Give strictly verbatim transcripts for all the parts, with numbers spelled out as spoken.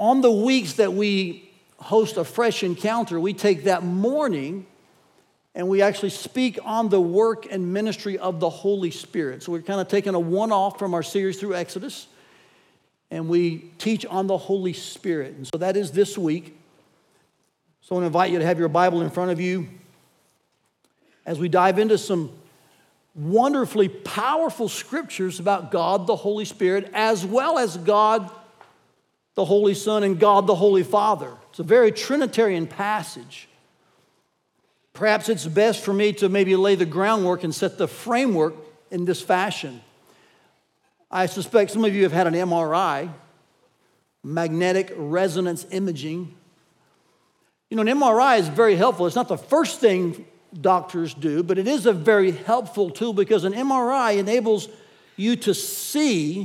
On the weeks that we host a fresh encounter, we take that morning and we actually speak on the work and ministry of the Holy Spirit. So we're kind of taking a one-off from our series through Exodus, and we teach on the Holy Spirit. And so that is this week. So I want to invite you to have your Bible in front of you as we dive into some wonderfully powerful scriptures about God, the Holy Spirit, as well as God, the Holy Son, and God, the Holy Father. It's a very Trinitarian passage. Perhaps it's best for me to maybe lay the groundwork and set the framework in this fashion. I suspect some of you have had an M R I, magnetic resonance imaging. You know, an M R I is very helpful. It's not the first thing doctors do, but it is a very helpful tool because an M R I enables you to see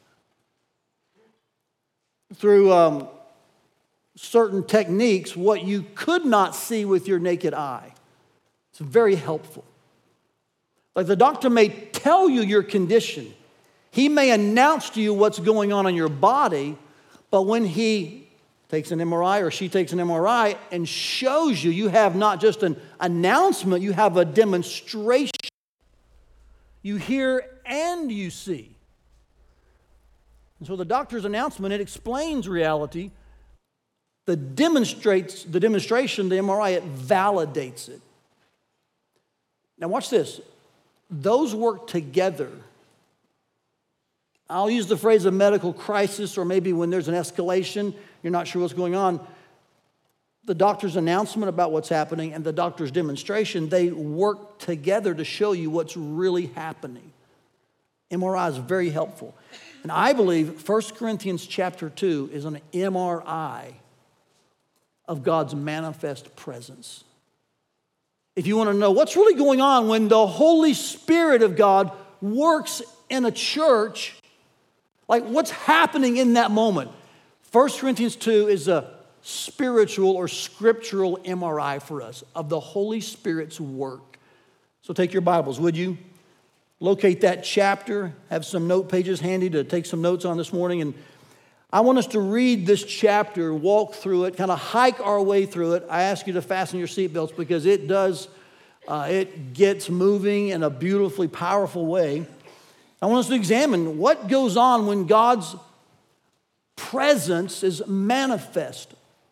through um, certain techniques what you could not see with your naked eye. It's very helpful. Like the doctor may tell you your condition. He may announce to you what's going on in your body, but when he takes an M R I or she takes an M R I and shows you, you have not just an announcement, you have a demonstration. You hear and you see. And so the doctor's announcement, it explains reality. The demonstrates the demonstration, the M R I, it validates it. Now watch this. Those work together. I'll use the phrase a medical crisis, or maybe when there's an escalation, you're not sure what's going on. The doctor's announcement about what's happening and the doctor's demonstration, they work together to show you what's really happening. M R I is very helpful. And I believe First Corinthians chapter two is an M R I of God's manifest presence. If you want to know what's really going on when the Holy Spirit of God works in a church, like what's happening in that moment, First Corinthians two is a spiritual or scriptural M R I for us of the Holy Spirit's work. So take your Bibles, would you? Locate that chapter, have some note pages handy to take some notes on this morning. And I want us to read this chapter, walk through it, kind of hike our way through it. I ask you to fasten your seatbelts because it does, uh, it gets moving in a beautifully powerful way. I want us to examine what goes on when God's presence is manifest.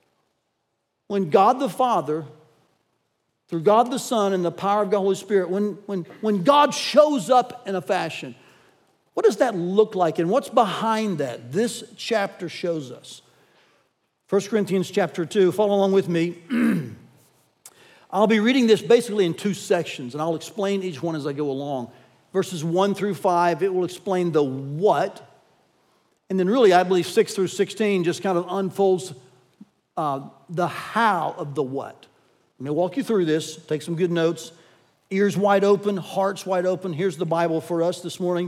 When God the Father, through God the Son and the power of the Holy Spirit, when, when, when God shows up in a fashion, what does that look like and what's behind that? This chapter shows us. First Corinthians chapter two, follow along with me. I'll be reading this basically in two sections, and I'll explain each one as I go along. Verses one through five, it will explain the what. And then really, I believe six through sixteen just kind of unfolds uh, the how of the what. Let me walk you through this, take some good notes. Ears wide open, hearts wide open. Here's the Bible for us this morning.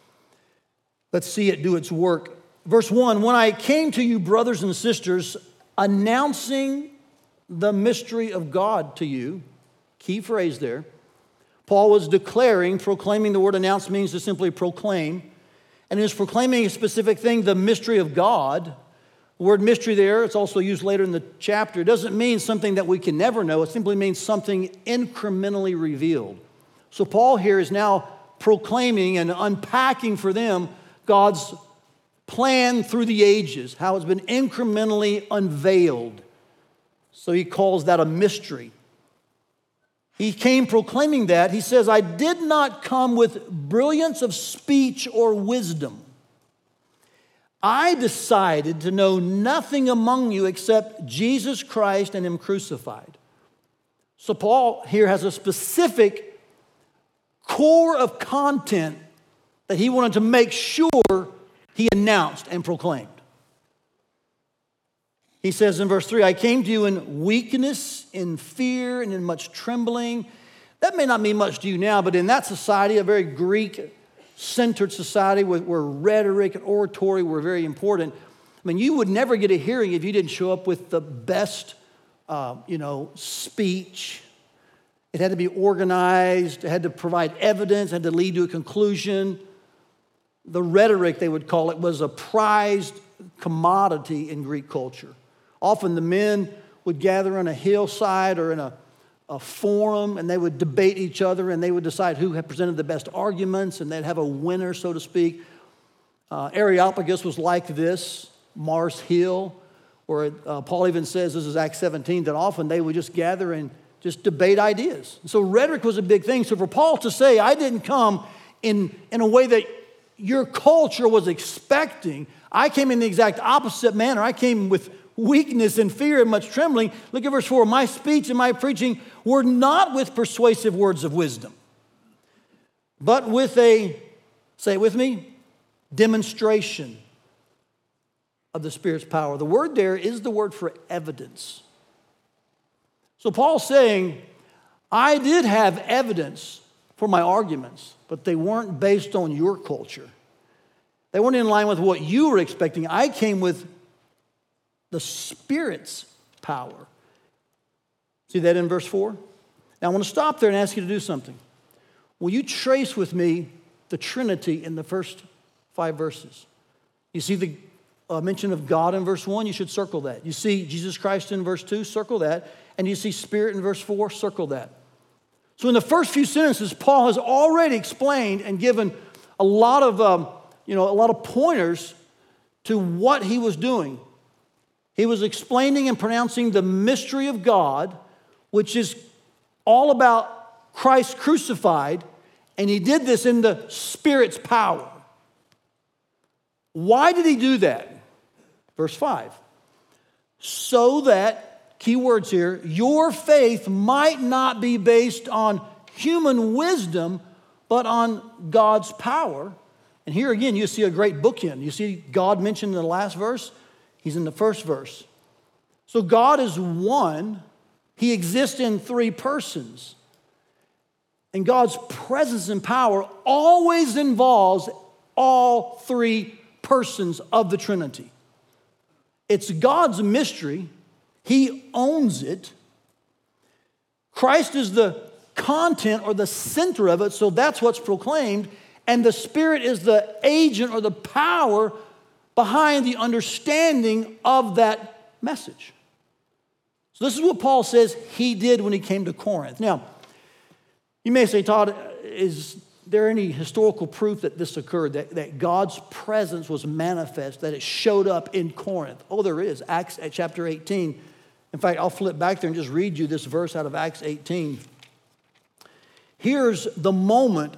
Let's see it do its work. Verse one, when I came to you, brothers and sisters, announcing the mystery of God to you, key phrase there, Paul was declaring, proclaiming. The word announce means to simply proclaim. And he was proclaiming a specific thing, the mystery of God. The word mystery there, it's also used later in the chapter. It doesn't mean something that we can never know. It simply means something incrementally revealed. So Paul here is now proclaiming and unpacking for them God's plan through the ages, how it's been incrementally unveiled. So he calls that a mystery. He came proclaiming that. He says, I did not come with brilliance of speech or wisdom. I decided to know nothing among you except Jesus Christ and Him crucified. So Paul here has a specific core of content that he wanted to make sure he announced and proclaimed. He says in verse three, I came to you in weakness, in fear, and in much trembling. That may not mean much to you now, but in that society, a very Greek-centered society where, where rhetoric and oratory were very important, I mean, you would never get a hearing if you didn't show up with the best, uh, you know, speech. It had to be organized. It had to provide evidence. It had to lead to a conclusion. The rhetoric, they would call it, was a prized commodity in Greek culture. Often the men would gather on a hillside or in a, a forum, and they would debate each other, and they would decide who had presented the best arguments, and they'd have a winner, so to speak. Uh, Areopagus was like this, Mars Hill, where uh, Paul even says, this is Acts seventeen, that often they would just gather and just debate ideas. So rhetoric was a big thing. So for Paul to say, I didn't come in, in a way that your culture was expecting, I came in the exact opposite manner. I came with weakness and fear and much trembling. Look at verse four. My speech and my preaching were not with persuasive words of wisdom, but with a, say it with me, demonstration of the Spirit's power. The word there is the word for evidence. So Paul's saying, I did have evidence for my arguments, but they weren't based on your culture. They weren't in line with what you were expecting. I came with the Spirit's power. See that in verse four? Now I want to stop there and ask you to do something. Will you trace with me the Trinity in the first five verses? You see the uh, mention of God in verse one, you should circle that. You see Jesus Christ in verse two, circle that. And you see Spirit in verse four, circle that. So in the first few sentences, Paul has already explained and given a lot of, um, you know, a lot of pointers to what he was doing. He was explaining and pronouncing the mystery of God, which is all about Christ crucified, and he did this in the Spirit's power. Why did he do that? Verse five. So that, key words here, your faith might not be based on human wisdom, but on God's power. And here again, you see a great bookend. You see God mentioned in the last verse. He's in the first verse. So God is one. He exists in three persons. And God's presence and power always involves all three persons of the Trinity. It's God's mystery. He owns it. Christ is the content or the center of it, so that's what's proclaimed. And the Spirit is the agent or the power behind the understanding of that message. So this is what Paul says he did when he came to Corinth. Now, you may say, Todd, is there any historical proof that this occurred, that, that God's presence was manifest, that it showed up in Corinth? Oh, there is. Acts chapter eighteen. In fact, I'll flip back there and just read you this verse out of Acts eighteen. Here's the moment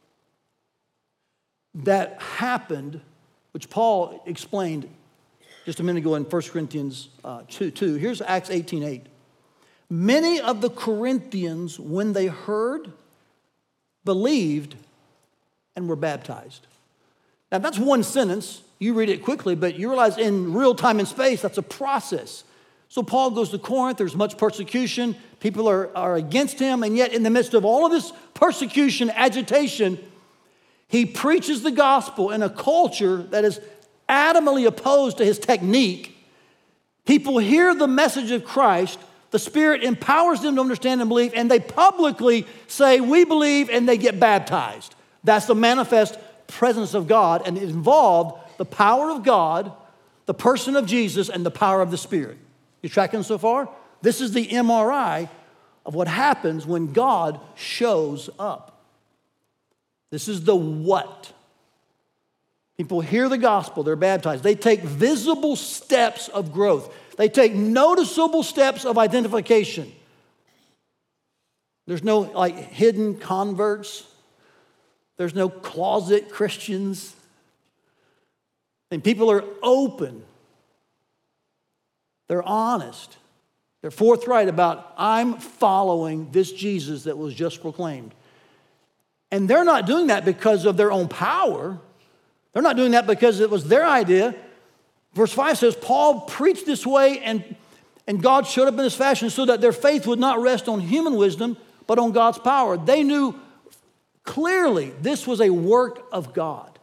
that happened, which Paul explained just a minute ago in First Corinthians uh, two, two. Here's Acts eighteen eight. Many of the Corinthians, when they heard, believed, and were baptized. Now, that's one sentence. You read it quickly, but you realize in real time and space, that's a process. So Paul goes to Corinth. There's much persecution. People are, are against him. And yet in the midst of all of this persecution, agitation, he preaches the gospel in a culture that is adamantly opposed to his technique. People hear the message of Christ. The Spirit empowers them to understand and believe. And they publicly say, we believe, and they get baptized. That's the manifest presence of God. And it involved the power of God, the person of Jesus, and the power of the Spirit. You tracking so far? This is the M R I of what happens when God shows up. This is the what. People hear the gospel, they're baptized. They take visible steps of growth. They take noticeable steps of identification. There's no like hidden converts. There's no closet Christians. And people are open. They're honest. They're forthright about, I'm following this Jesus that was just proclaimed. And they're not doing that because of their own power. They're not doing that because it was their idea. Verse five says, Paul preached this way and, and God showed up in this fashion so that their faith would not rest on human wisdom, but on God's power. They knew clearly this was a work of God.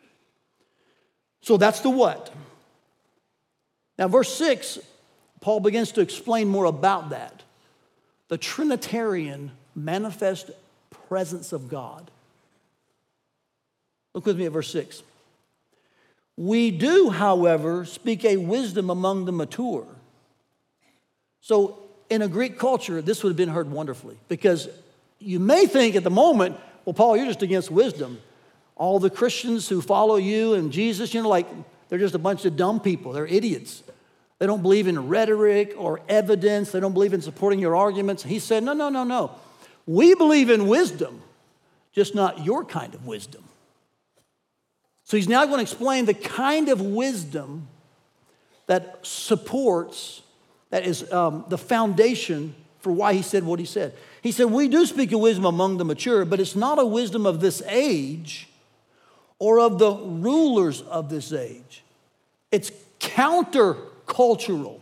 So that's the what. Now, verse six, Paul begins to explain more about that. The Trinitarian manifest presence of God. Look with me at verse six. We do, however, speak a wisdom among the mature. So in a Greek culture, this would have been heard wonderfully, because you may think at the moment, well, Paul, you're just against wisdom. All the Christians who follow you and Jesus, you know, like they're just a bunch of dumb people. They're idiots. They don't believe in rhetoric or evidence. They don't believe in supporting your arguments. He said, no, no, no, no. We believe in wisdom, just not your kind of wisdom. So he's now going to explain the kind of wisdom that supports, that is um, the foundation for why he said what he said. He said, we do speak of wisdom among the mature, but it's not a wisdom of this age or of the rulers of this age. It's countercultural.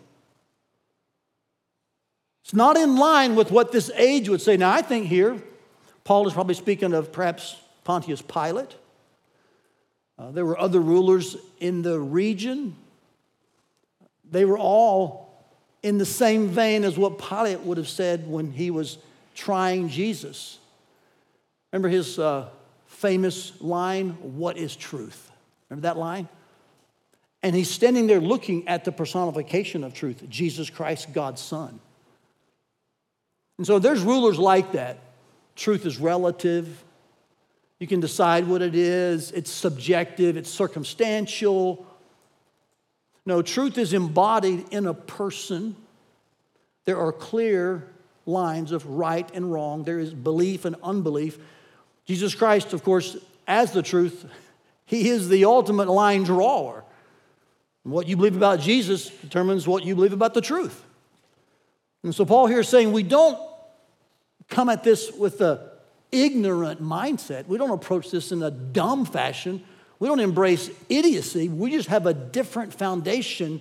It's not in line with what this age would say. Now, I think here, Paul is probably speaking of perhaps Pontius Pilate. Uh, there were other rulers in the region. They were all in the same vein as what Pilate would have said when he was trying Jesus. Remember his uh, famous line, what is truth? Remember that line? And he's standing there looking at the personification of truth, Jesus Christ, God's Son. And so there's rulers like that. Truth is relative. You can decide what it is. It's subjective. It's circumstantial. No, truth is embodied in a person. There are clear lines of right and wrong. There is belief and unbelief. Jesus Christ, of course, as the truth, he is the ultimate line drawer. What you believe about Jesus determines what you believe about the truth. And so Paul here is saying we don't come at this with a ignorant mindset. We don't approach this in a dumb fashion. We don't embrace idiocy. We just have a different foundation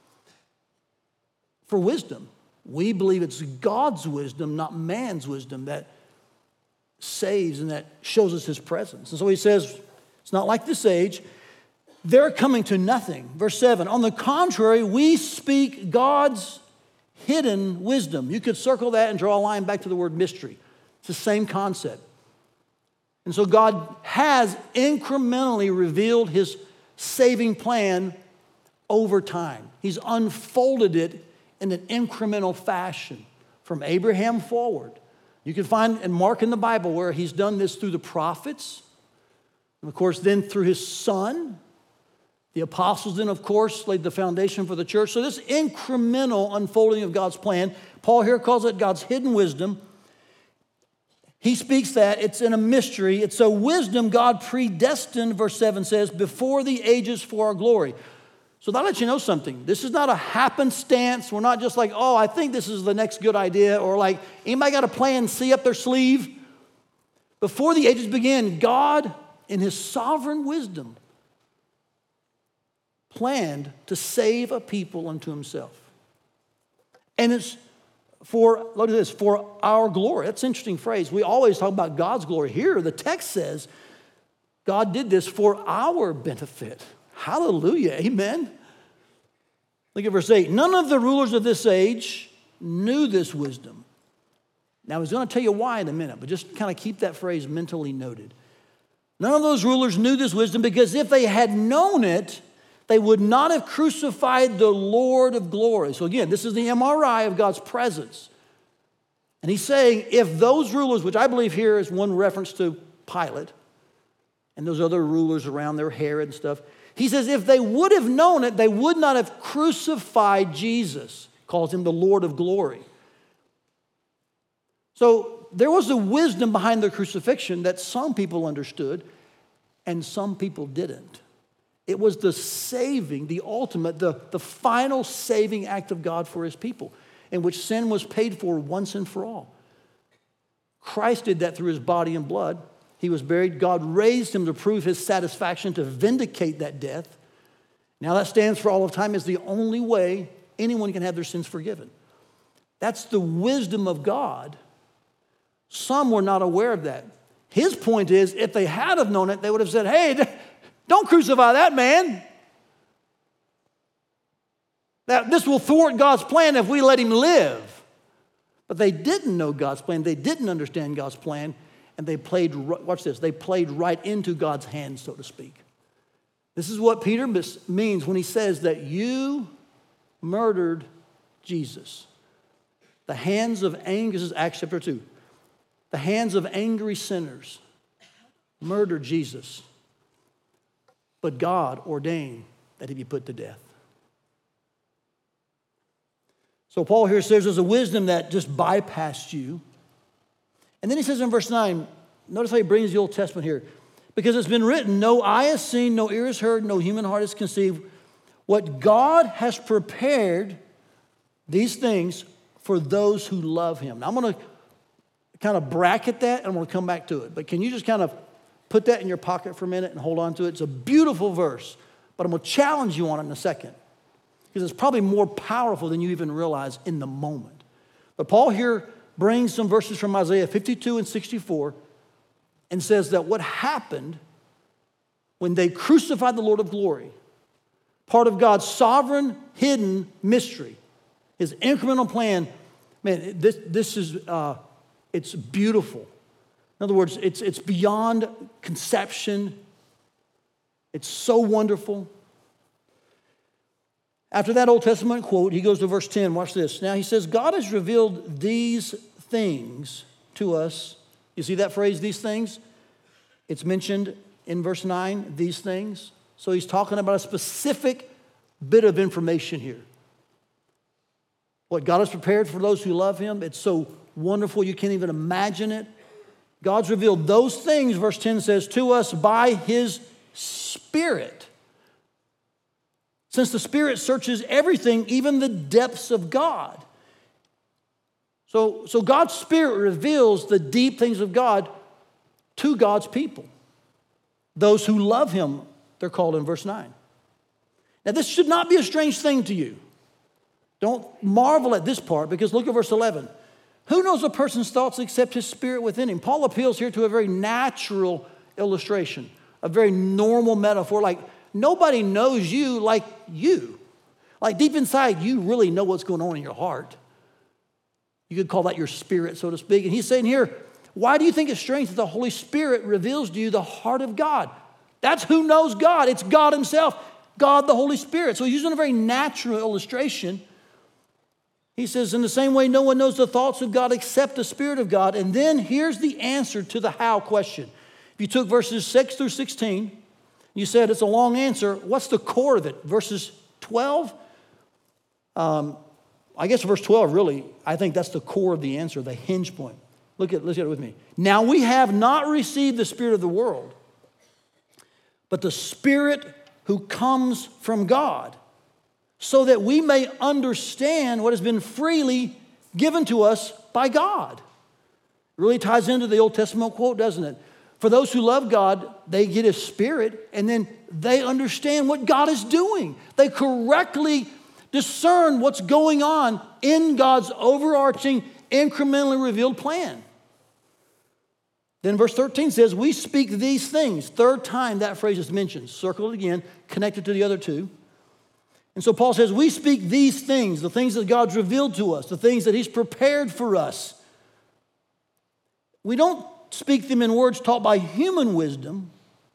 for wisdom. We believe it's God's wisdom, not man's wisdom, that saves and that shows us his presence. And so he says, it's not like this age. They're coming to nothing. Verse seven, on the contrary, we speak God's hidden wisdom. You could circle that and draw a line back to the word mystery. It's the same concept. And so God has incrementally revealed his saving plan over time. He's unfolded it in an incremental fashion from Abraham forward. You can find and mark in the Bible where he's done this through the prophets, and of course then through his son. The apostles then, of course, laid the foundation for the church. So this incremental unfolding of God's plan, Paul here calls it God's hidden wisdom. He speaks that it's in a mystery. It's a wisdom God predestined, verse seven says, before the ages for our glory. So that lets you know something. This is not a happenstance. We're not just like, oh, I think this is the next good idea. Or like, anybody got a plan C up their sleeve? Before the ages began, God, in his sovereign wisdom, planned to save a people unto himself. And it's for, look at this, for our glory. That's an interesting phrase. We always talk about God's glory. Here, the text says, God did this for our benefit. Hallelujah, amen. Look at verse eight. None of the rulers of this age knew this wisdom. Now, he's going to tell you why in a minute, but just kind of keep that phrase mentally noted. None of those rulers knew this wisdom because if they had known it, they would not have crucified the Lord of glory. So again, this is the M R I of God's presence. And he's saying if those rulers, which I believe here is one reference to Pilate and those other rulers around there, Herod and stuff. He says if they would have known it, they would not have crucified Jesus. Calls him the Lord of glory. So there was a wisdom behind the crucifixion that some people understood and some people didn't. It was the saving, the ultimate, the, the final saving act of God for his people, in which sin was paid for once and for all. Christ did that through his body and blood. He was buried. God raised him to prove his satisfaction, to vindicate that death. Now that stands for all of time as the only way anyone can have their sins forgiven. That's the wisdom of God. Some were not aware of that. His point is, if they had have known it, they would have said, hey, don't crucify that man. That this will thwart God's plan if we let him live. But they didn't know God's plan. They didn't understand God's plan. And they played, watch this, they played right into God's hands, so to speak. This is what Peter means when he says that you murdered Jesus. The hands of anger, this is Acts chapter two. The hands of angry sinners murdered Jesus. But God ordained that he be put to death. So Paul here says there's a wisdom that just bypassed you. And then he says in verse nine, notice how he brings the Old Testament here. Because it's been written, no eye has seen, no ear has heard, no human heart has conceived what God has prepared these things for those who love him. Now I'm going to kind of bracket that and I'm going to come back to it. But can you just kind of put that in your pocket for a minute and hold on to it? It's a beautiful verse, but I'm going to challenge you on it in a second because it's probably more powerful than you even realize in the moment. But Paul here brings some verses from Isaiah fifty-two and sixty-four and says that what happened when they crucified the Lord of glory, part of God's sovereign hidden mystery, his incremental plan, man, this, this is, uh, it's beautiful. In other words, it's, it's beyond conception. It's so wonderful. After that Old Testament quote, he goes to verse ten. Watch this. Now he says, God has revealed these things to us. You see that phrase, these things? It's mentioned in verse nine, these things. So he's talking about a specific bit of information here. What God has prepared for those who love him, it's so wonderful you can't even imagine it. God's revealed those things, verse ten says, to us by his Spirit. Since the Spirit searches everything, even the depths of God. So, so God's Spirit reveals the deep things of God to God's people. Those who love him, they're called in verse nine. Now this should not be a strange thing to you. Don't marvel at this part because look at verse eleven. Who knows a person's thoughts except his spirit within him? Paul appeals here to a very natural illustration, a very normal metaphor, like nobody knows you like you. Like deep inside, you really know what's going on in your heart. You could call that your spirit, so to speak. And he's saying here, why do you think it's strange that the Holy Spirit reveals to you the heart of God? That's who knows God. It's God himself, God the Holy Spirit. So he's using a very natural illustration. He says, in the same way, no one knows the thoughts of God except the Spirit of God. And then here's the answer to the how question. If you took verses six through sixteen, you said it's a long answer. What's the core of it? Verses twelve? Um, I guess verse twelve, really, I think that's the core of the answer, the hinge point. Look at, look at it with me. Now we have not received the spirit of the world, but the Spirit who comes from God, so that we may understand what has been freely given to us by God. It really ties into the Old Testament quote, doesn't it? For those who love God, they get his Spirit, and then they understand what God is doing. They correctly discern what's going on in God's overarching, incrementally revealed plan. Then verse thirteen says, we speak these things. Third time that phrase is mentioned. Circle it again, connected to the other two. And so Paul says, we speak these things, the things that God's revealed to us, the things that he's prepared for us. We don't speak them in words taught by human wisdom.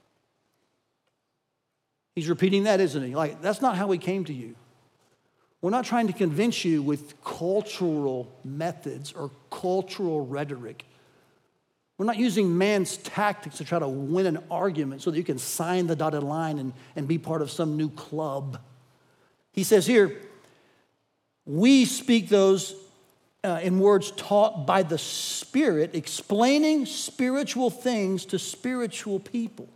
He's repeating that, isn't he? Like, that's not how we came to you. We're not trying to convince you with cultural methods or cultural rhetoric. We're not using man's tactics to try to win an argument so that you can sign the dotted line and, and be part of some new club. He says here, we speak those uh, in words taught by the Spirit, explaining spiritual things to spiritual people.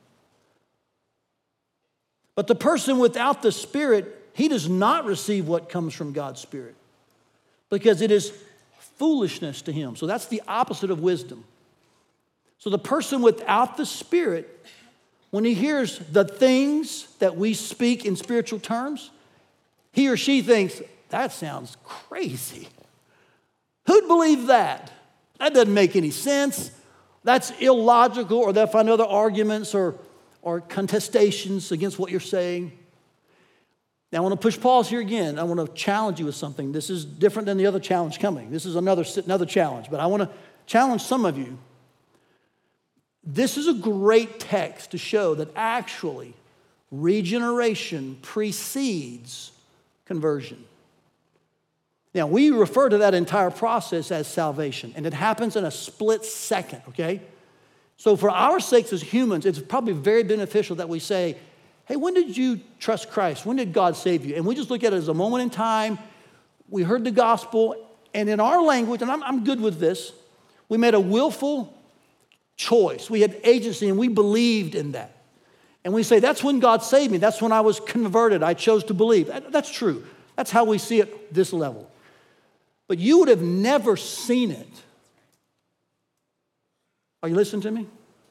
But the person without the Spirit, he does not receive what comes from God's Spirit because it is foolishness to him. So that's the opposite of wisdom. So the person without the Spirit, when he hears the things that we speak in spiritual terms, he or she thinks, that sounds crazy. Who'd believe that? That doesn't make any sense. That's illogical, or they'll find other arguments or, or contestations against what you're saying. Now, I want to push pause here again. I want to challenge you with something. This is different than the other challenge coming. This is another, another challenge, but I want to challenge some of you. This is a great text to show that actually Regeneration precedes conversion. Now, we refer to that entire process as salvation, and it happens in a split second, okay? So for our sakes as humans, it's probably very beneficial that we say, hey, when did you trust Christ? When did God save you? And we just look at it as a moment in time. We heard the gospel, and in our language, and I'm, I'm good with this, we made a willful choice. We had agency, and we believed in that. And we say, that's when God saved me. That's when I was converted. I chose to believe. That, that's true. That's how we see it this level. But you would have never seen it. Are you listening to me?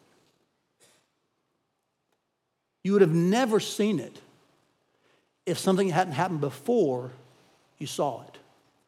You would have never seen it if something hadn't happened before you saw it.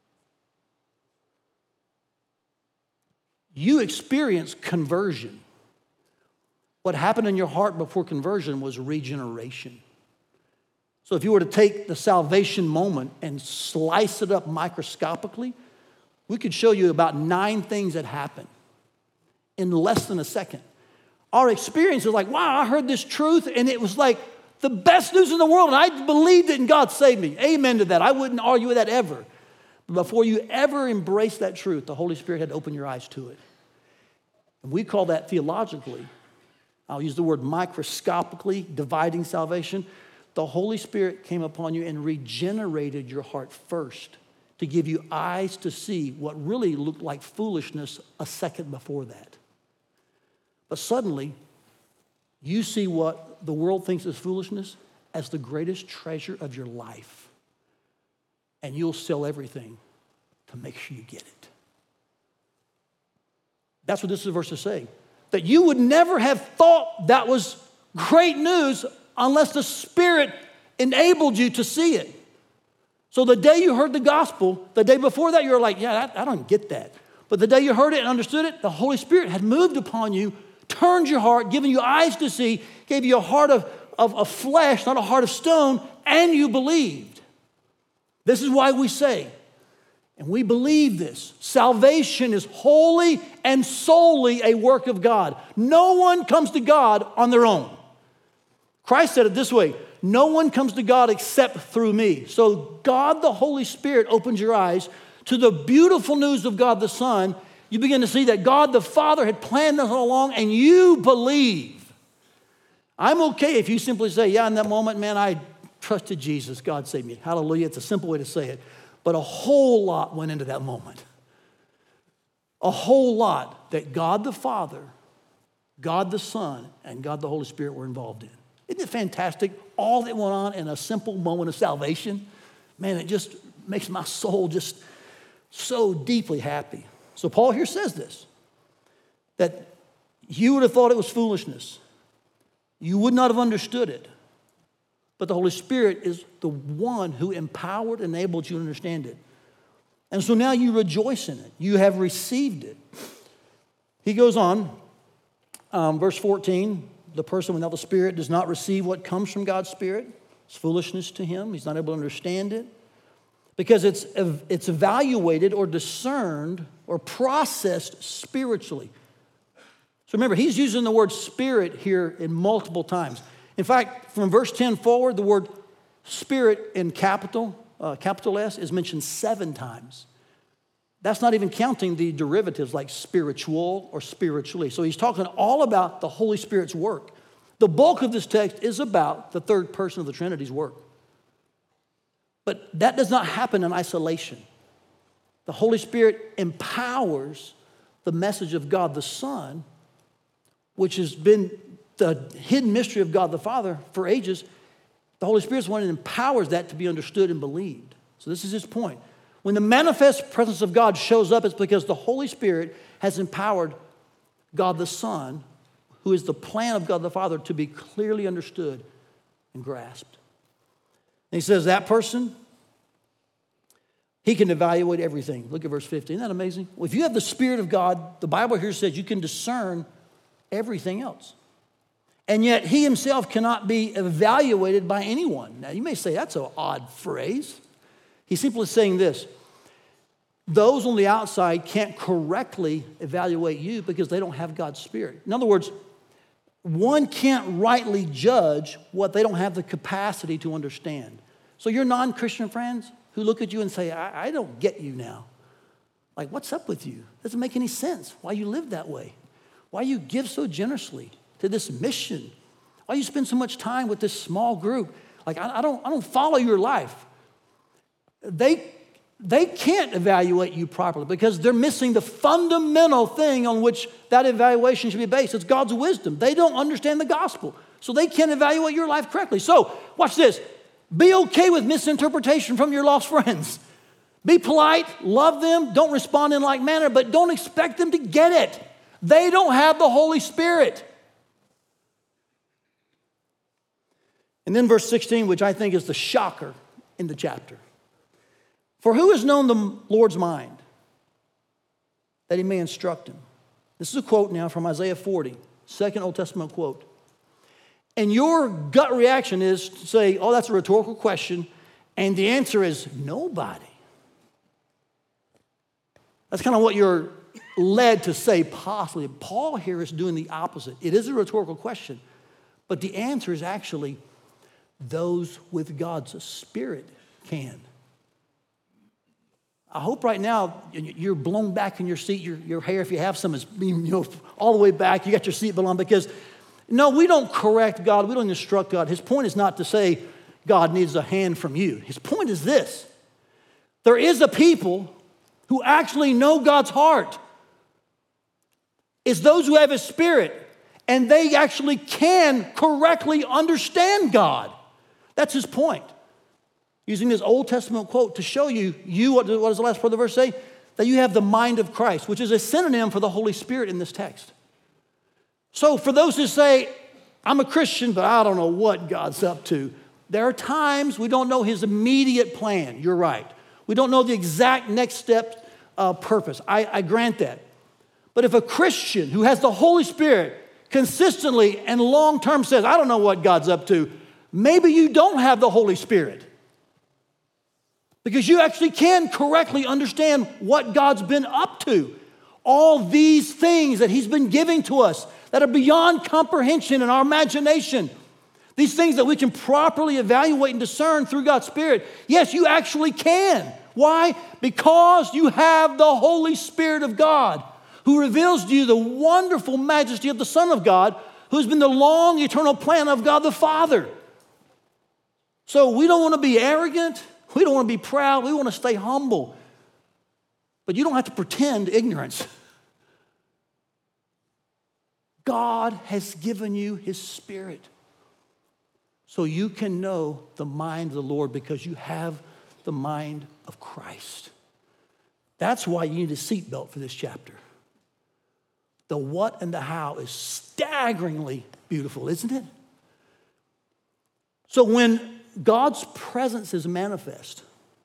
You experienced conversion. What happened in your heart before conversion was regeneration. So if you were to take the salvation moment and slice it up microscopically, we could show you about nine things that happened in less than a second. Our experience is like, wow, I heard this truth, and it was like the best news in the world, and I believed it, and God saved me. Amen to that. I wouldn't argue with that ever. But before you ever embrace that truth, the Holy Spirit had to open your eyes to it. And we call that theologically, I'll use the word microscopically, dividing salvation. The Holy Spirit came upon you and regenerated your heart first to give you eyes to see what really looked like foolishness a second before that. But suddenly, you see what the world thinks is foolishness as the greatest treasure of your life. And you'll sell everything to make sure you get it. That's what this verse is saying. That you would never have thought that was great news unless the Spirit enabled you to see it. So the day you heard the gospel, the day before that, you were like, yeah, I, I don't get that. But the day you heard it and understood it, the Holy Spirit had moved upon you, turned your heart, given you eyes to see, gave you a heart of, of, of flesh, not a heart of stone, and you believed. This is why we say, and we believe this, salvation is wholly and solely a work of God. No one comes to God on their own. Christ said it this way, no one comes to God except through me. So God the Holy Spirit opens your eyes to the beautiful news of God the Son. You begin to see that God the Father had planned this all along, and you believe. I'm okay if you simply say, yeah, in that moment, man, I trusted Jesus. God saved me. Hallelujah. It's a simple way to say it. But a whole lot went into that moment. A whole lot that God the Father, God the Son, and God the Holy Spirit were involved in. Isn't it fantastic? All that went on in a simple moment of salvation. Man, it just makes my soul just so deeply happy. So Paul here says this, that you would have thought it was foolishness. You would not have understood it. But the Holy Spirit is the one who empowered and enabled you to understand it. And so now you rejoice in it. You have received it. He goes on, um, verse fourteen, the person without the Spirit does not receive what comes from God's Spirit. It's foolishness to him. He's not able to understand it because it's, it's evaluated or discerned or processed spiritually. So remember, he's using the word spirit here in multiple times. In fact, from verse ten forward, the word spirit in capital, uh, capital S, is mentioned seven times. That's not even counting the derivatives like spiritual or spiritually. So he's talking all about the Holy Spirit's work. The bulk of this text is about the third person of the Trinity's work. But that does not happen in isolation. The Holy Spirit empowers the message of God the Son, which has been the hidden mystery of God the Father for ages. The Holy Spirit's one that empowers that to be understood and believed. So this is his point. When the manifest presence of God shows up, it's because the Holy Spirit has empowered God the Son, who is the plan of God the Father, to be clearly understood and grasped. And he says that person, he can evaluate everything. Look at verse fifteen. Isn't that amazing? Well, if you have the Spirit of God, the Bible here says you can discern everything else. And yet he himself cannot be evaluated by anyone. Now you may say that's an odd phrase. He's simply saying this. Those on the outside can't correctly evaluate you because they don't have God's Spirit. In other words, one can't rightly judge what they don't have the capacity to understand. So your non-Christian friends who look at you and say, I, I don't get you now. Like, what's up with you? Doesn't make any sense why you live that way. Why you give so generously to this mission. Why you spend so much time with this small group. Like, I, I don't, I don't follow your life. They, they can't evaluate you properly because they're missing the fundamental thing on which that evaluation should be based. It's God's wisdom. They don't understand the gospel, so they can't evaluate your life correctly. So, watch this. Be okay with misinterpretation from your lost friends. Be polite, love them, don't respond in like manner, but don't expect them to get it. They don't have the Holy Spirit. And then verse sixteen, which I think is the shocker in the chapter. For who has known the Lord's mind, that he may instruct him? This is a quote now from Isaiah forty, second Old Testament quote. And your gut reaction is to say, oh, that's a rhetorical question, and the answer is nobody. That's kind of what you're led to say possibly. Paul here is doing the opposite. It is a rhetorical question, but the answer is actually those with God's Spirit can. I hope right now you're blown back in your seat. Your, your hair, if you have some, is you know, all the way back. You got your seatbelt on because, no, we don't correct God. We don't instruct God. His point is not to say God needs a hand from you. His point is this. There is a people who actually know God's heart. It's those who have His Spirit, and they actually can correctly understand God. That's his point. Using this Old Testament quote to show you, you what, what does the last part of the verse say? That you have the mind of Christ, which is a synonym for the Holy Spirit in this text. So for those who say, I'm a Christian, but I don't know what God's up to, there are times we don't know His immediate plan. You're right. We don't know the exact next step uh, purpose. I, I grant that. But if a Christian who has the Holy Spirit consistently and long-term says, I don't know what God's up to, maybe you don't have the Holy Spirit. Because you actually can correctly understand what God's been up to. All these things that He's been giving to us that are beyond comprehension in our imagination. These things that we can properly evaluate and discern through God's Spirit. Yes, you actually can. Why? Because you have the Holy Spirit of God who reveals to you the wonderful majesty of the Son of God who's been the long eternal plan of God the Father. So we don't want to be arrogant. We don't want to be proud. We want to stay humble. But you don't have to pretend ignorance. God has given you His Spirit so you can know the mind of the Lord because you have the mind of Christ. That's why you need a seatbelt for this chapter. The what and the how is staggeringly beautiful, isn't it? So when God's presence is manifest,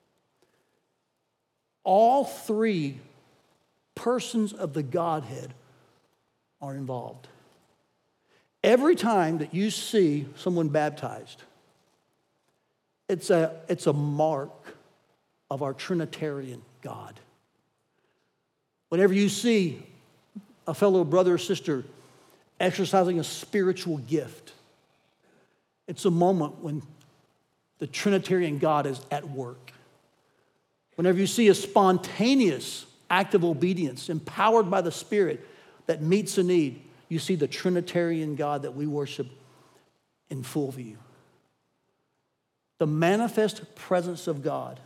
all three persons of the Godhead are involved. Every time that you see someone baptized, it's a, it's a mark of our Trinitarian God. Whenever you see a fellow brother or sister exercising a spiritual gift, it's a moment when the Trinitarian God is at work. Whenever you see a spontaneous act of obedience empowered by the Spirit that meets a need, you see the Trinitarian God that we worship in full view. The manifest presence of God,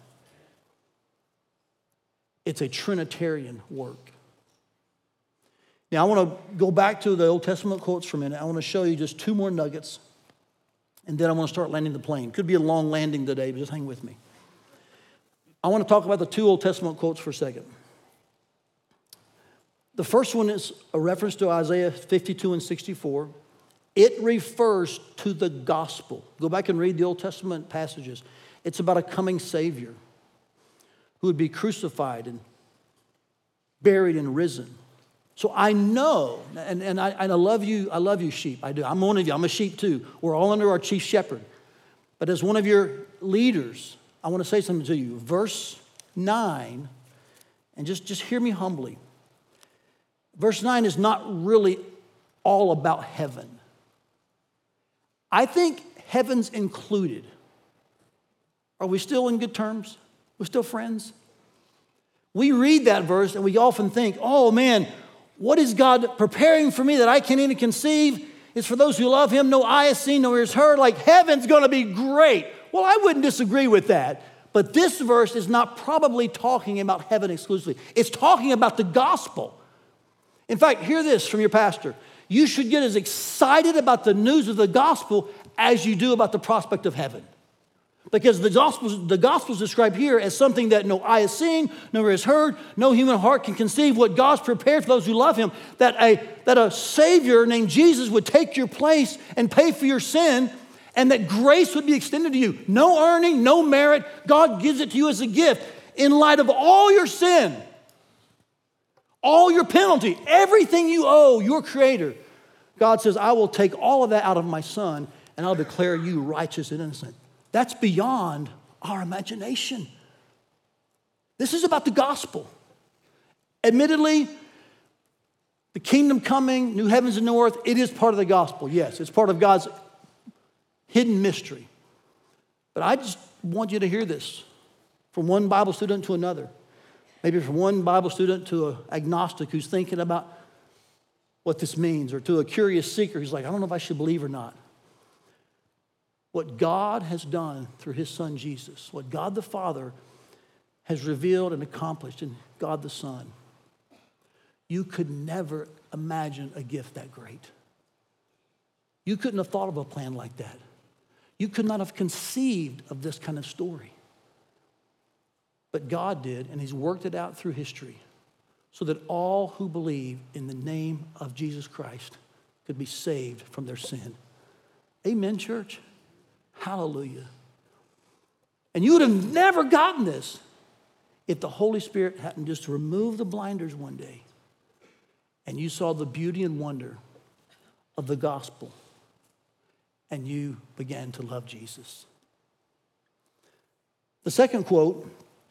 it's a Trinitarian work. Now, I want to go back to the Old Testament quotes for a minute. I want to show you just two more nuggets, and then I want to start landing the plane. Could be a long landing today, but just hang with me. I want to talk about the two Old Testament quotes for a second. The first one is a reference to Isaiah fifty-two and sixty-four. It refers to the gospel. Go back and read the Old Testament passages. It's about a coming Savior who would be crucified and buried and risen. So I know, and, and, I, and I love you, I love you sheep, I do. I'm one of you, I'm a sheep too. We're all under our chief shepherd. But as one of your leaders, I want to say something to you. Verse nine, and just, just hear me humbly. Verse nine is not really all about heaven. I think heaven's included. Are we still in good terms? We're still friends? We read that verse and we often think, oh man, what is God preparing for me that I can't even conceive? It's for those who love him, no eye has seen, no ear has heard. Like heaven's going to be great. Well, I wouldn't disagree with that. But this verse is not probably talking about heaven exclusively. It's talking about the gospel. In fact, hear this from your pastor. You should get as excited about the news of the gospel as you do about the prospect of heaven. Because the gospel, the gospel is described here as something that no eye has seen, no ear has heard, no human heart can conceive, what God's prepared for those who love him, that a, that a Savior named Jesus would take your place and pay for your sin, and that grace would be extended to you. No earning, no merit. God gives it to you as a gift in light of all your sin, all your penalty, everything you owe your Creator. God says, I will take all of that out of my Son, and I'll declare you righteous and innocent. That's beyond our imagination. This is about the gospel. Admittedly, the kingdom coming, new heavens and new earth, it is part of the gospel. Yes, it's part of God's hidden mystery. But I just want you to hear this from one Bible student to another. Maybe from one Bible student to an agnostic who's thinking about what this means, or to a curious seeker who's like, I don't know if I should believe or not. What God has done through his Son Jesus, what God the Father has revealed and accomplished in God the Son, you could never imagine a gift that great. You couldn't have thought of a plan like that. You could not have conceived of this kind of story. But God did, and he's worked it out through history so that all who believe in the name of Jesus Christ could be saved from their sin. Amen, church? Hallelujah. And you would have never gotten this if the Holy Spirit hadn't just removed the blinders one day and you saw the beauty and wonder of the gospel and you began to love Jesus. The second quote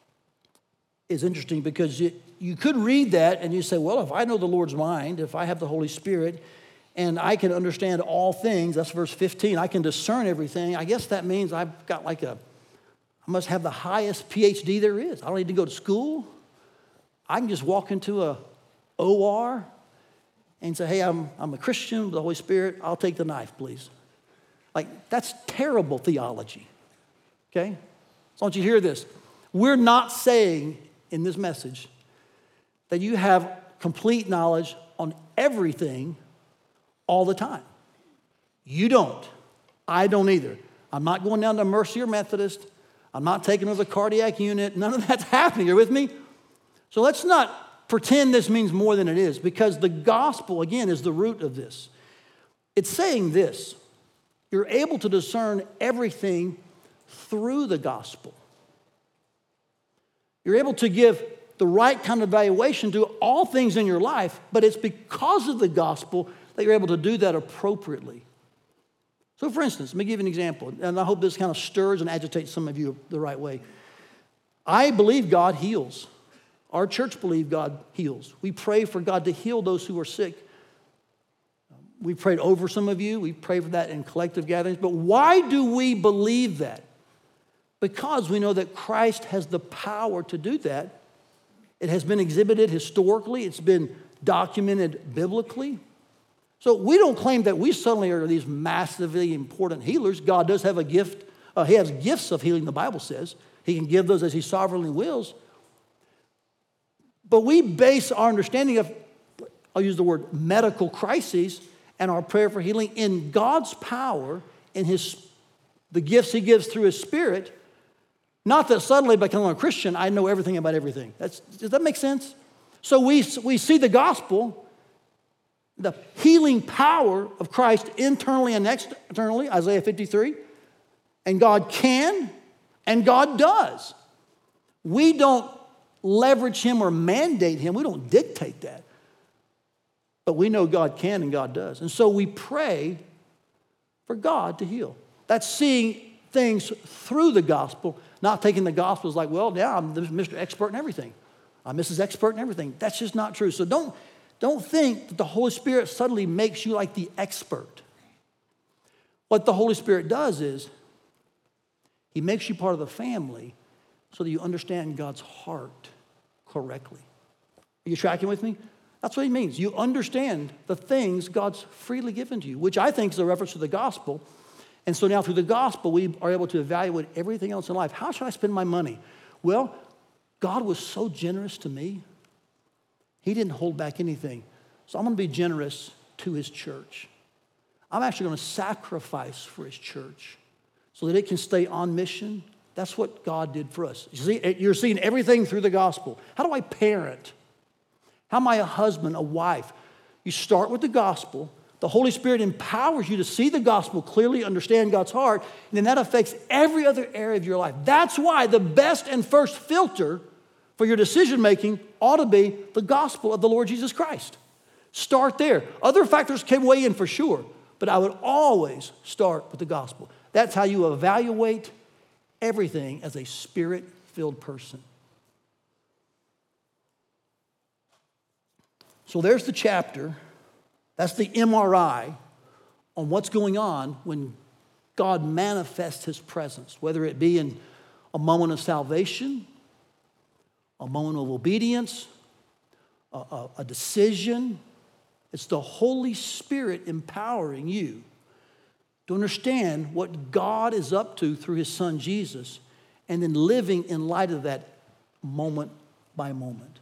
is interesting because you, you could read that and you say, well, if I know the Lord's mind, if I have the Holy Spirit, and I can understand all things, that's verse fifteen, I can discern everything, I guess that means I've got like a, I must have the highest P H D there is. I don't need to go to school. I can just walk into a O R and say, hey, I'm, I'm a Christian with the Holy Spirit, I'll take the knife, please. Like, that's terrible theology, okay? So I want you to hear this. We're not saying in this message that you have complete knowledge on everything all the time. You don't. I don't either. I'm not going down to Mercy or Methodist. I'm not taking over the cardiac unit. None of that's happening. You're with me? So let's not pretend this means more than it is, because the gospel, again, is the root of this. It's saying this: you're able to discern everything through the gospel. You're able to give the right kind of evaluation to all things in your life, but it's because of the gospel that you're able to do that appropriately. So for instance, let me give you an example, and I hope this kind of stirs and agitates some of you the right way. I believe God heals. Our church believes God heals. We pray for God to heal those who are sick. We prayed over some of you. We pray for that in collective gatherings. But why do we believe that? Because we know that Christ has the power to do that. It has been exhibited historically. It's been documented biblically. So we don't claim that we suddenly are these massively important healers. God does have a gift. Uh, he has gifts of healing, the Bible says. He can give those as he sovereignly wills. But we base our understanding of, I'll use the word medical crises, and our prayer for healing in God's power, in his, the gifts he gives through his Spirit. Not that suddenly by becoming a Christian, I know everything about everything. That's, does that make sense? So we, we see the gospel, the healing power of Christ internally and externally, Isaiah fifty-three, and God can and God does. We don't leverage him or mandate him. We don't dictate that. But we know God can and God does. And so we pray for God to heal. That's seeing things through the gospel, not taking the gospel as like, well, now I'm Mister Expert in everything. I'm Missus Expert in everything. That's just not true. So don't, don't think that the Holy Spirit suddenly makes you like the expert. What the Holy Spirit does is he makes you part of the family so that you understand God's heart correctly. Are you tracking with me? That's what he means. You understand the things God's freely given to you, which I think is a reference to the gospel. And so now through the gospel, we are able to evaluate everything else in life. How should I spend my money? Well, God was so generous to me. He didn't hold back anything. So I'm going to be generous to his church. I'm actually going to sacrifice for his church so that it can stay on mission. That's what God did for us. You see, you're seeing everything through the gospel. How do I parent? How am I a husband, a wife? You start with the gospel. The Holy Spirit empowers you to see the gospel clearly, understand God's heart, and then that affects every other area of your life. That's why the best and first filter for your decision making ought to be the gospel of the Lord Jesus Christ. Start there. Other factors can weigh in for sure, but I would always start with the gospel. That's how you evaluate everything as a spirit-filled person. So there's the chapter. That's the M R I on what's going on when God manifests his presence, whether it be in a moment of salvation, a moment of obedience, a, a, a decision. It's the Holy Spirit empowering you to understand what God is up to through his son Jesus, and then living in light of that moment by moment.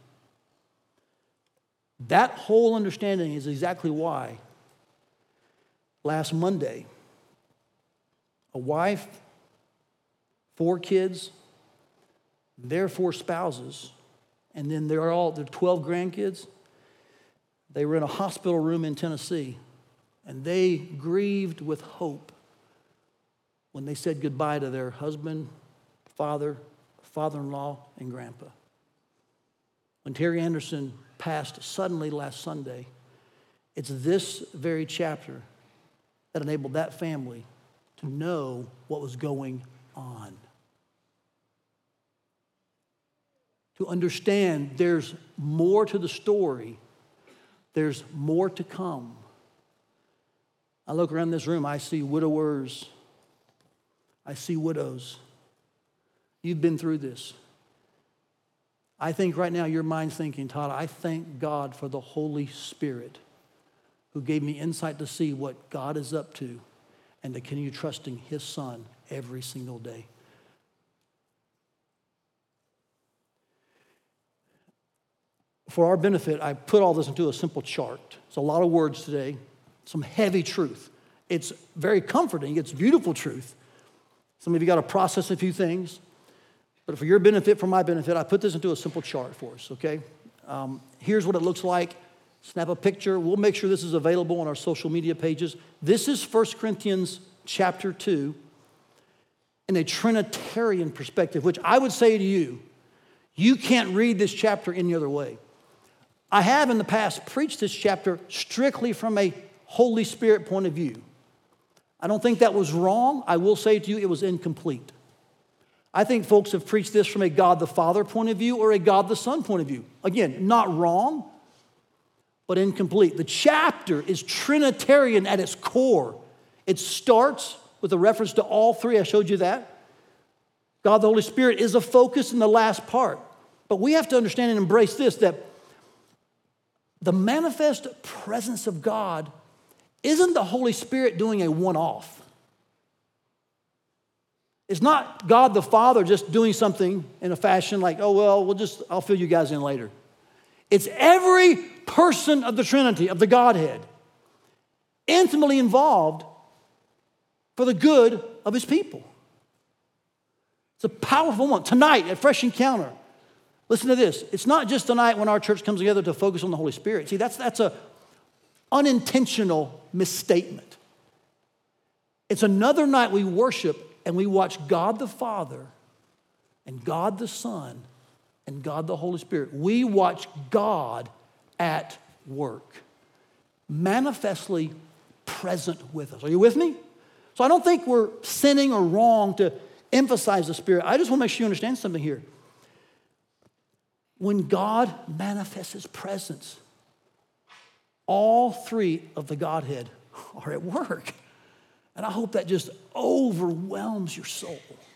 That whole understanding is exactly why last Monday, a wife, four kids, their four spouses, and then they're all, their twelve grandkids, they were in a hospital room in Tennessee, and they grieved with hope when they said goodbye to their husband, father, father-in-law, and grandpa. When Terry Anderson passed suddenly last Sunday, it's this very chapter that enabled that family to know what was going on. To understand there's more to the story, there's more to come. I look around this room, I see widowers, I see widows. You've been through this. I think right now your mind's thinking, Todd, I thank God for the Holy Spirit who gave me insight to see what God is up to and to continue trusting his son every single day. For our benefit, I put all this into a simple chart. It's a lot of words today, some heavy truth. It's very comforting. It's beautiful truth. Some of you got to process a few things. But for your benefit, for my benefit, I put this into a simple chart for us, okay? Um, here's what it looks like. Snap a picture. We'll make sure this is available on our social media pages. This is First Corinthians chapter two in a Trinitarian perspective, which I would say to you, you can't read this chapter any other way. I have in the past preached this chapter strictly from a Holy Spirit point of view. I don't think that was wrong. I will say to you, it was incomplete. I think folks have preached this from a God the Father point of view or a God the Son point of view. Again, not wrong, but incomplete. The chapter is Trinitarian at its core. It starts with a reference to all three. I showed you that. God the Holy Spirit is a focus in the last part. But we have to understand and embrace this, that the manifest presence of God isn't the Holy Spirit doing a one-off. It's not God the Father just doing something in a fashion like, oh, well, we'll just, I'll fill you guys in later. It's every person of the Trinity, of the Godhead, intimately involved for the good of his people. It's a powerful one. Tonight at Fresh Encounter, listen to this. It's not just tonight when our church comes together to focus on the Holy Spirit. See, that's, that's a unintentional misstatement. It's another night we worship and we watch God the Father and God the Son and God the Holy Spirit. We watch God at work, manifestly present with us. Are you with me? So I don't think we're sinning or wrong to emphasize the Spirit. I just want to make sure you understand something here. When God manifests his presence, all three of the Godhead are at work. And I hope that just overwhelms your soul.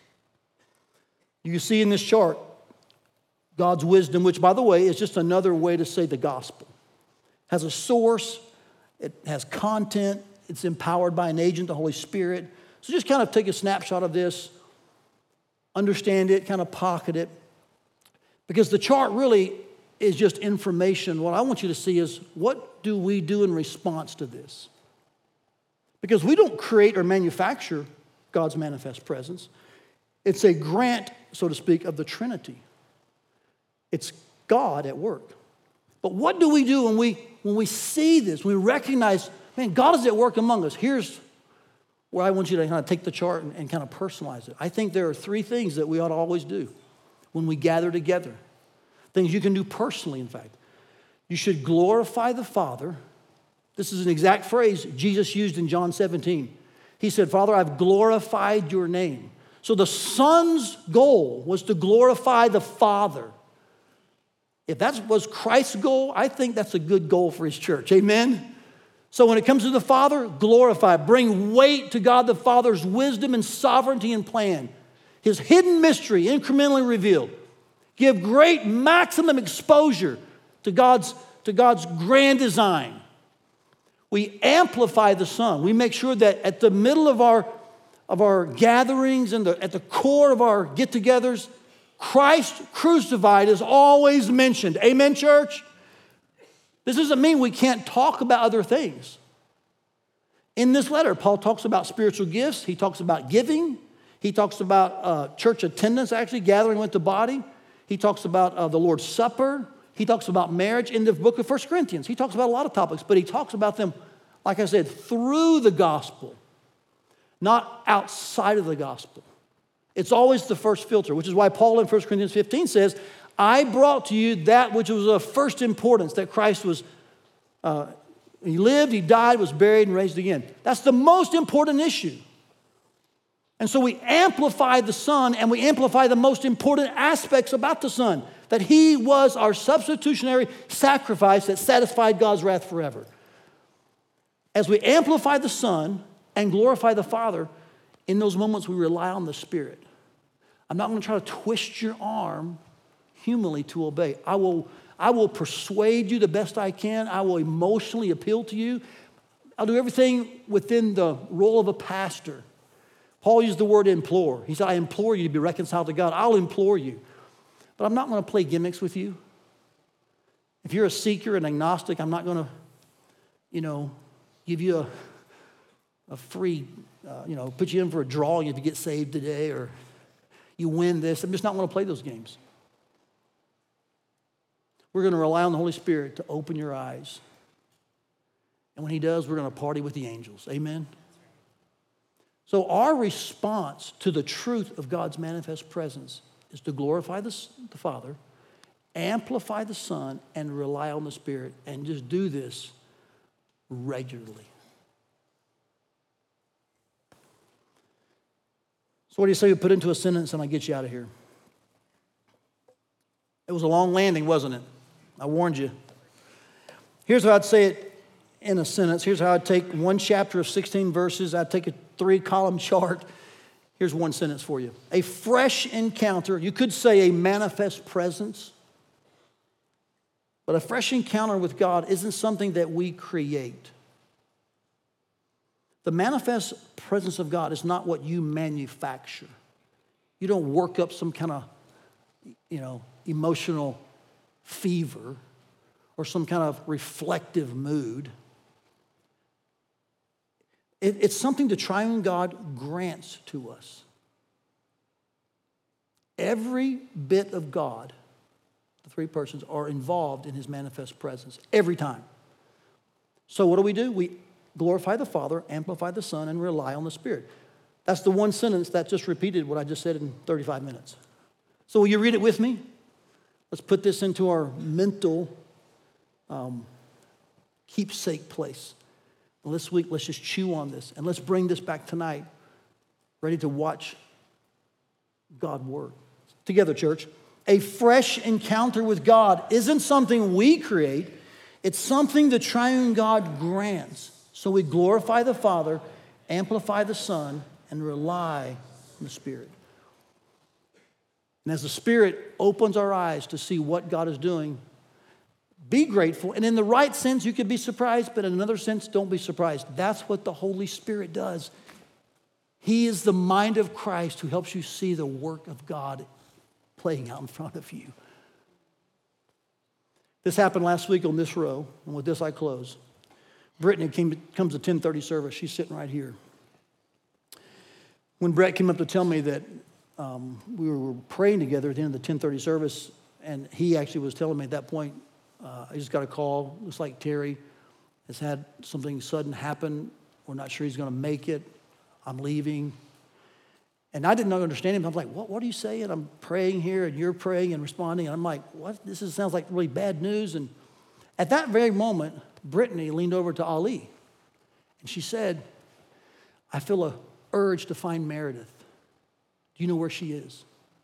You can see in this chart God's wisdom, which, by the way, is just another way to say the gospel. It has a source, it has content, it's empowered by an agent, the Holy Spirit. So just kind of take a snapshot of this, understand it, kind of pocket it. Because the chart really is just information. What I want you to see is, what do we do in response to this? Because we don't create or manufacture God's manifest presence. It's a grant, so to speak, of the Trinity. It's God at work. But what do we do when we when we see this? We recognize, man, God is at work among us. Here's where I want you to kind of take the chart and, and kind of personalize it. I think there are three things that we ought to always do when we gather together. Things you can do personally, in fact. You should glorify the Father. This is an exact phrase Jesus used in John seventeen. He said, Father, I've glorified your name. So the Son's goal was to glorify the Father. If that was Christ's goal, I think that's a good goal for his church. Amen? So when it comes to the Father, glorify. Bring weight to God the Father's wisdom and sovereignty and plan. His hidden mystery incrementally revealed. Give great maximum exposure to God's, to God's grand design. We amplify the Son. We make sure that at the middle of our, of our gatherings and the, at the core of our get-togethers, Christ crucified is always mentioned. Amen, church? This doesn't mean we can't talk about other things. In this letter, Paul talks about spiritual gifts. He talks about giving. He talks about uh, church attendance, actually, gathering with the body. He talks about uh, the Lord's Supper. He talks about marriage in the book of First Corinthians. He talks about a lot of topics, but he talks about them, like I said, through the gospel, not outside of the gospel. It's always the first filter, which is why Paul in First Corinthians fifteen says, I brought to you that which was of first importance, that Christ was, uh, he lived, he died, was buried, and raised again. That's the most important issue. And so we amplify the Son, and we amplify the most important aspects about the Son, that he was our substitutionary sacrifice that satisfied God's wrath forever. As we amplify the Son and glorify the Father, in those moments we rely on the Spirit. I'm not going to try to twist your arm humanly to obey. I will, I will persuade you the best I can. I will emotionally appeal to you. I'll do everything within the role of a pastor. Paul used the word implore. He said, I implore you to be reconciled to God. I'll implore you. But I'm not going to play gimmicks with you. If you're a seeker, an agnostic, I'm not going to, you know, give you a, a free, uh, you know, put you in for a drawing if you get saved today or you win this. I'm just not going to play those games. We're going to rely on the Holy Spirit to open your eyes. And when he does, we're going to party with the angels. Amen? So our response to the truth of God's manifest presence is to glorify the, the Father, amplify the Son, and rely on the Spirit, and just do this regularly. So what do you say we put into a sentence and I get you out of here? It was a long landing, wasn't it? I warned you. Here's how I'd say it in a sentence. Here's how I'd take one chapter of sixteen verses. I'd take a three-column chart. Here's one sentence for you. A fresh encounter. You could say a manifest presence. But a fresh encounter with God isn't something that we create. The manifest presence of God is not what you manufacture. You don't work up some kind of, you know, emotional fever or some kind of reflective mood. It, it's something the triune God grants to us. Every bit of God, the three persons, are involved in his manifest presence every time. So what do we do? We glorify the Father, amplify the Son, and rely on the Spirit. That's the one sentence that just repeated what I just said in thirty-five minutes. So will you read it with me? Let's put this into our mental um, keepsake place. And this week, let's just chew on this. And let's bring this back tonight, ready to watch God work. Together, church. A fresh encounter with God isn't something we create. It's something the triune God grants. So we glorify the Father, amplify the Son, and rely on the Spirit. And as the Spirit opens our eyes to see what God is doing, be grateful. And in the right sense, you could be surprised, but in another sense, don't be surprised. That's what the Holy Spirit does. He is the mind of Christ who helps you see the work of God playing out in front of you. This happened last week on this row, and with this I close. Brittany came, comes to ten thirty service. She's sitting right here. When Brett came up to tell me that um, we were praying together at the end of the ten thirty service, and he actually was telling me at that point, uh, I just got a call. Looks like Terry has had something sudden happen. We're not sure he's going to make it. I'm leaving. And I didn't understand him. I was like, what, what are you saying? I'm praying here, and you're praying and responding. And I'm like, what? This is, sounds like really bad news. And at that very moment, Brittany leaned over to Ali, and she said, I feel a urge to find Meredith. Do you know where she is?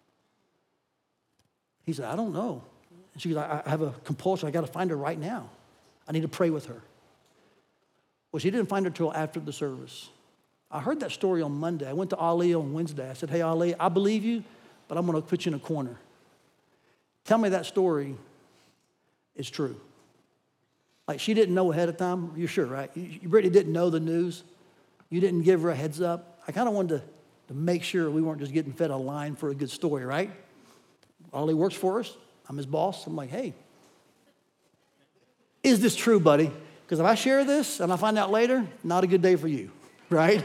He said, I don't know. And she goes, I, I have a compulsion. I got to find her right now. I need to pray with her. Well, she didn't find her till after the service. I heard that story on Monday. I went to Ali on Wednesday. I said, hey, Ali, I believe you, but I'm going to put you in a corner. Tell me that story is true. Like, she didn't know ahead of time. You're sure, right? You, you really didn't know the news. You didn't give her a heads up. I kind of wanted to, to make sure we weren't just getting fed a line for a good story, right? Ali works for us. I'm his boss. I'm like, hey, is this true, buddy? Because if I share this and I find out later, not a good day for you, right?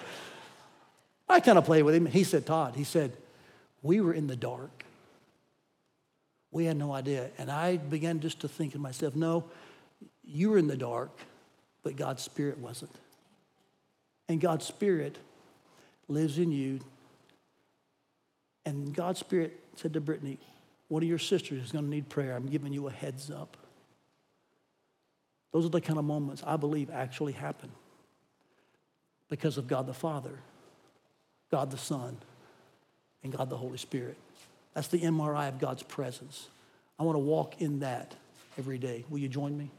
I kind of played with him. He said, Todd, he said, we were in the dark. We had no idea. And I began just to think to myself, no, you were in the dark, but God's Spirit wasn't. And God's Spirit lives in you. And God's Spirit said to Brittany, one of your sisters is going to need prayer. I'm giving you a heads up. Those are the kind of moments I believe actually happen because of God the Father, God the Son, and God the Holy Spirit. That's the M R I of God's presence. I want to walk in that every day. Will you join me?